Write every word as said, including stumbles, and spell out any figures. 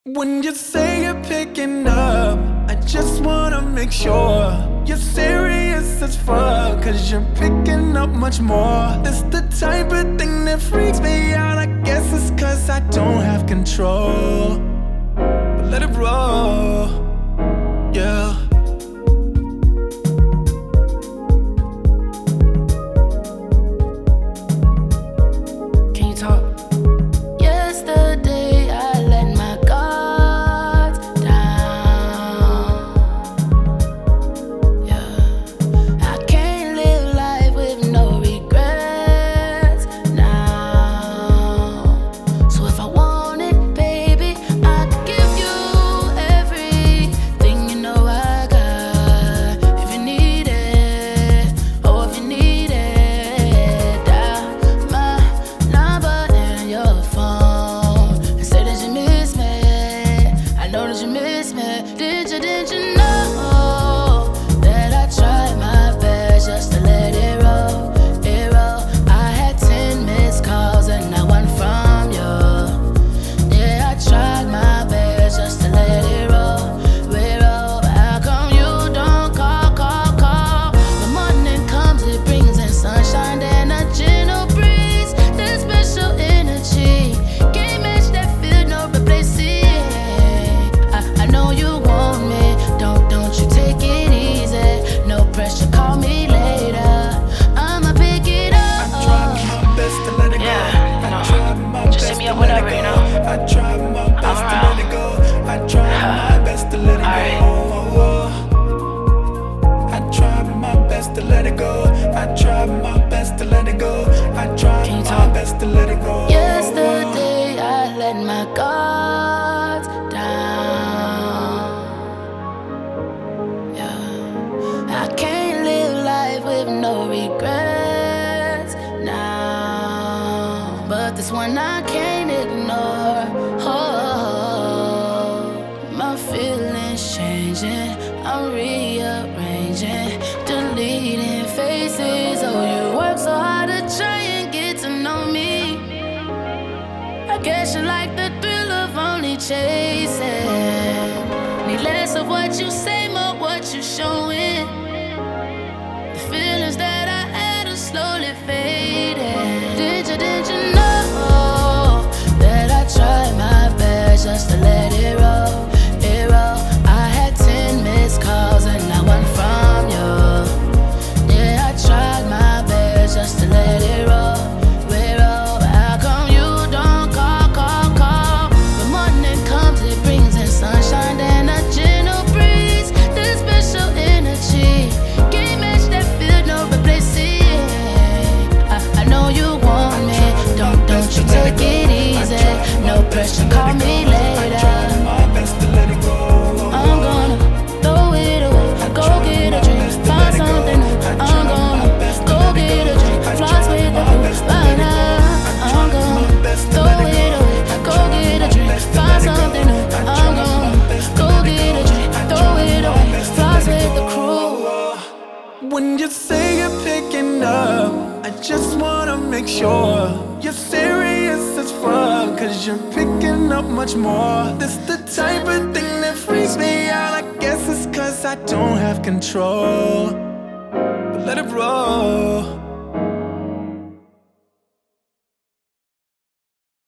When you say you're picking up, I just wanna make sure you're serious as fuck, cause you're picking up much more. This the type of thing that freaks me out. I guess it's cause I don't have control, but let it roll, yeah. Can you talk? Yesterday I let my guards down. Yeah, I can't live life with no regrets now. So if I want it, baby, I could give you everything you know I got. If you need it, oh if you need it, dial my number in your phone and say that you miss me. I know that you miss me. Did you, did you know that I tried my best just to let it roll, it roll? I had ten missed calls and not one from you. Yeah, I tried my best just to let it roll, it roll. But how come you don't call, call, call? When morning comes, it brings in sunshine and a gentle breeze. That special energy can't match that feel, no replacing. I, I know you want me, don't, don't you take it easy. No pressure, call me later. I'ma pick it up. I tried my best to let it go. Yeah, I no. tried my Just best hit me to up let it whenever, go. you know. I tried my best to around. let it go. I tried my best to let it Alright. go. I tried my best to let it go. I tried my best to let it go. I tried Can you my talk? best to let it go. Yesterday I let my guards down. Yeah, I can't live life with no regrets now, but this one I can't ignore. Oh, my feelings changing, I'm rearranging, deleting faces. Oh, you work so hard to try and get to know me. I guess you like the thrill of only chasing. Need less of what you say, more what you showing. The feelings that I had are slowly fading. Did you, did you know that I tried my best just to let it roll, it roll? I had ten missed calls and not one from you. Yeah, I tried my best just to let it roll, it roll. But how come you don't call, call, call? When morning comes, it brings in sunshine and a gentle breeze. That special energy can't match that feel, no replacing. I, I know you want me, don't, don't you take it easy. No pressure, call me I later. tried my best to let it go. I'm gonna throw it away, go get a drink, find something new. I'm gonna go get a drink, flies with the crew right now. I'm gonna throw it away, go get a drink, find something new. I'm gonna go get a drink, throw it away, flies with the crew. When you say you're picking up, I just wanna make sure you're serious as fuck, cause you're picking up much more. This the type of thing that freaks me out. I guess it's cause I don't have control, but let it roll.